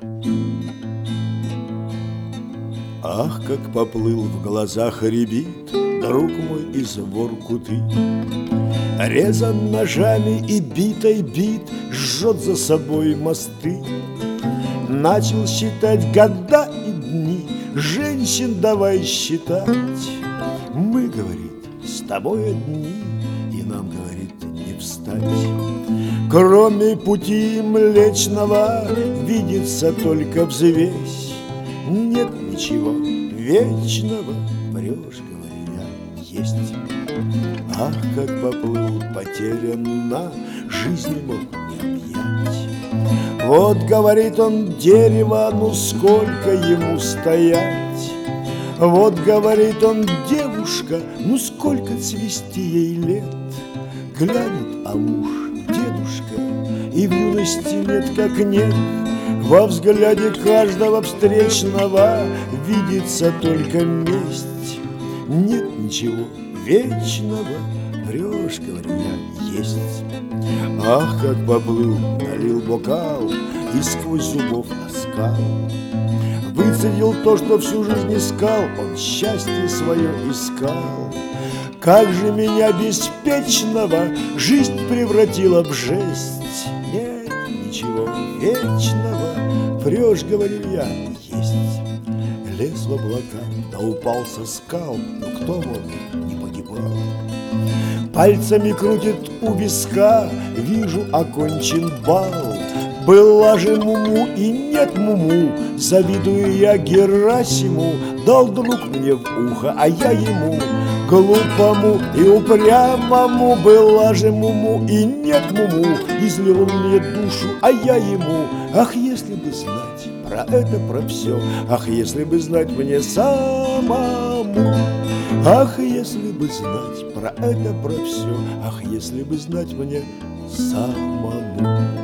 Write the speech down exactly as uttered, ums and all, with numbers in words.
Ах, как поплыл в глазах рябит друг мой из Воркуты. Резан ножами и битой бит, жжет за собой мосты. Начал считать года и дни, женщин давай считать. Мы, говорит, с тобой одни, и нам, говорит, не встать. Кроме пути Млечного видится только взвесь. Нет ничего вечного, врешь, говоря, есть. Ах, как поплыл потерянно, жизни мог не объять. Вот, говорит он, дерево, ну сколько ему стоять. Вот, говорит он, девушка, ну сколько цвести ей лет. Глянет, а муж, дедушка, и в юности нет как нет. Во взгляде каждого встречного видится только месть. Нет ничего вечного, врешь, говорю я, есть. Ах, как поплыл, налил бокал и сквозь зубов оскал. Выцедил то, что всю жизнь искал, он счастье свое искал. Как же меня беспечного жизнь превратила в жесть. Нет ничего вечного, врешь, говорю я, есть. Лез в облака, да упал со скал, но кто он не погибал. Пальцами крутит у виска, вижу, окончен бал. Была же Муму и нет Муму, завидую я Герасиму. Дал друг мне в ухо, а я ему, глупому и упрямому. Была же Муму и нет Муму, излил он мне душу, а я ему. Ах, если бы знать про это, про все, ах, если бы знать мне самому. Ах, если бы знать про это, про все, ах, если бы знать мне самому.